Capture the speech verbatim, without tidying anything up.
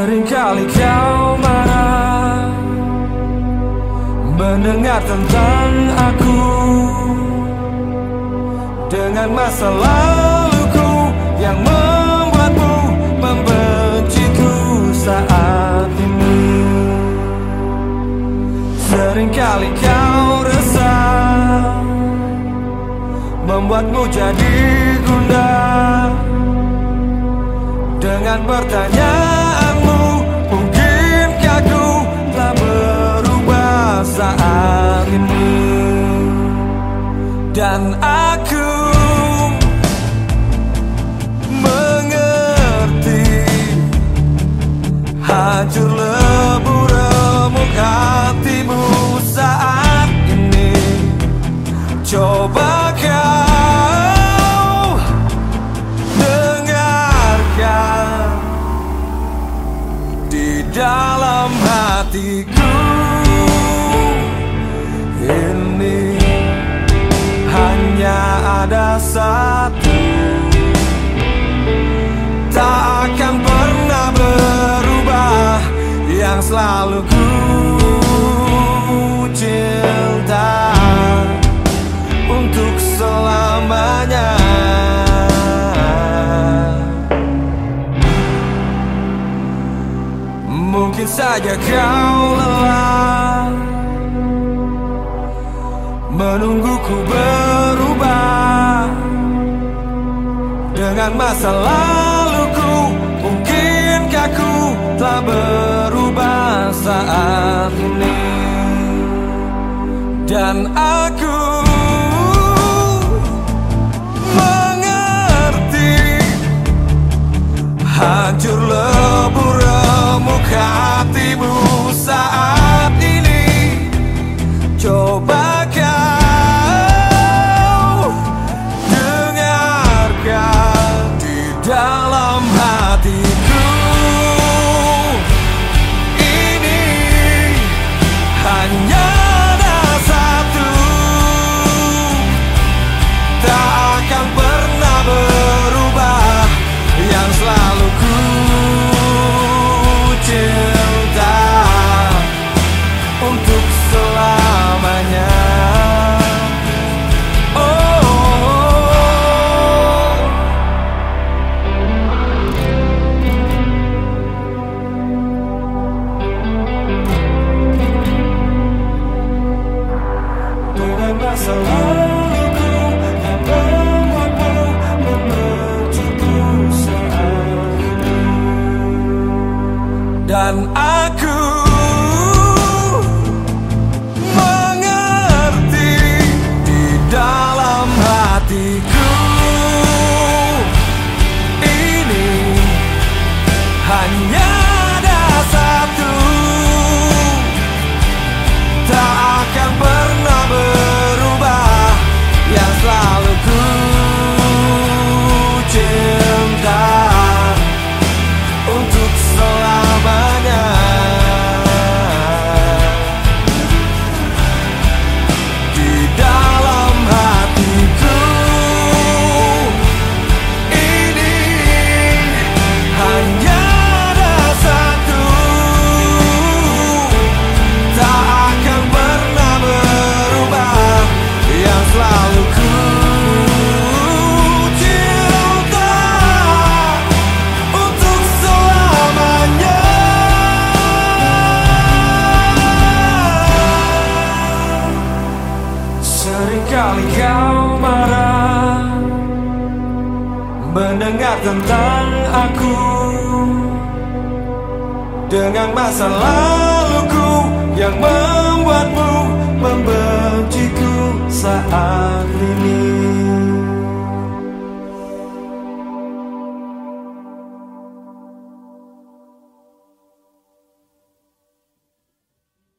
Seringkali kau marah mendengar tentang aku, dengan masa laluku yang membuatmu membenciku saat ini. Seringkali kau resah membuatmu jadi gundah dengan pertanyaanmu, mungkinkah ku telah berubah saat ini? Dan aku mengerti, hancur lebur remuk hatimu saat ini. Coba kau dengarkan di dalam hatiku ini hanya ada satu, tak akan pernah berubah, yang selalu ku cinta untuk selamanya. Mungkin saja kau lelah menungguku berubah dengan masa laluku, mungkinkah ku telah berubah saat ini? Dan aku mengerti, hancur lebur remuk hatimu saat ini. Coba kau dengarkan di dalam hatiku ini hanya ada satu, tak akan pernah berubah, yang selalu ku cinta untuk selamanya. Dengan masa laluku yang membuatmu membenciku saat ini. Dan aku mengerti di dalam hatiku ini hanya ada satu, tak akan pernah berubah, yang selalu ku cinta untuk selamanya. Di dalam hatiku ini hanya ada satu, tak akan pernah berubah, yang selalu ku cinta untuk selamanya. Seringkali kau marah mendengar tentang aku, dengan masa laluku yang membuatmu